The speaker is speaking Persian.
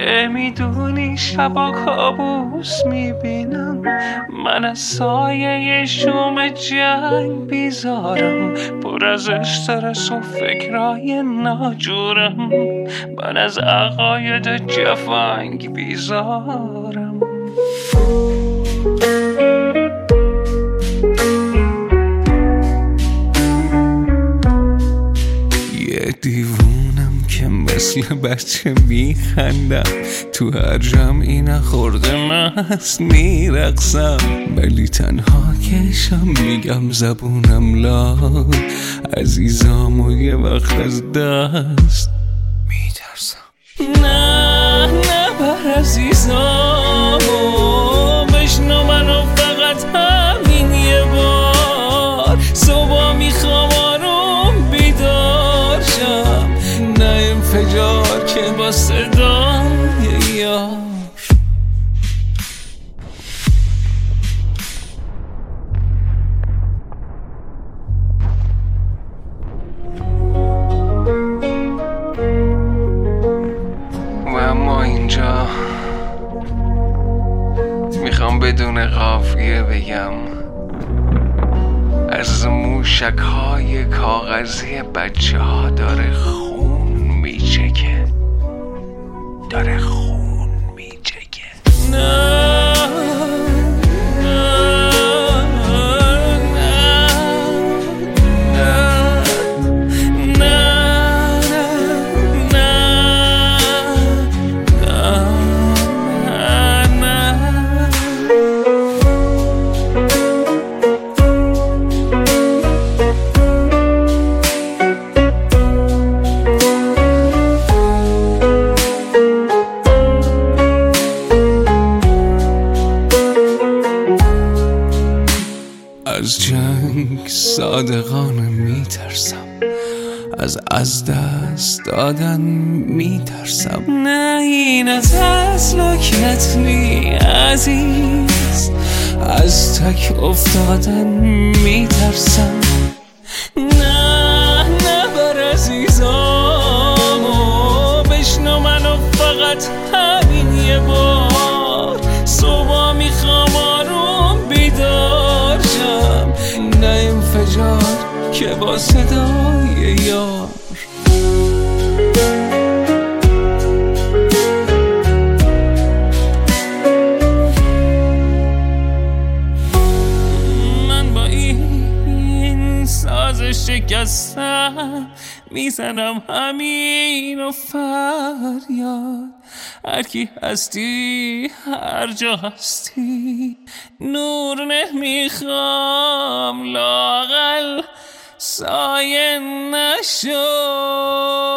که میدونی شبا کابوس میبینم، من از سایه شوم جنگ بیزارم، پر از استرس و فکرای ناجورم، من از عقاید جفنگ بیزارم. یه دیوونم که مثل بچه میخندم، تو هر جمعی نخورده مست میرقصم، ولی تنها کشم میگم زبونم لال، عزیزام و یه وقت از دست میترسم. نه بر عزیزامو بشنو منو فقط همین یه بار، صبح میخوام آروم بیدار شم، نه انفجار که با صدای یار. و اما اینجا میخوام بدون قافیه بگم، از موشک های کاغذی بچه ها داره خون میچکه، داره خون میچکه. نه از جنگ صادقانه میترسم، از دست دادن میترسم، نه این از اسلوکت نی عزیز، از تک افتادن میترسم. نه بر عزیزامو بشنو منو فقط همین یه بار، صبح میخوام آروم بیدار شم، نه انفجار که با صدای یار. من با این ساز شکستم میزنم همین و فریاد، هر کی هستی هر جا هستی نور نمیخوام، لااقل سایه نشو.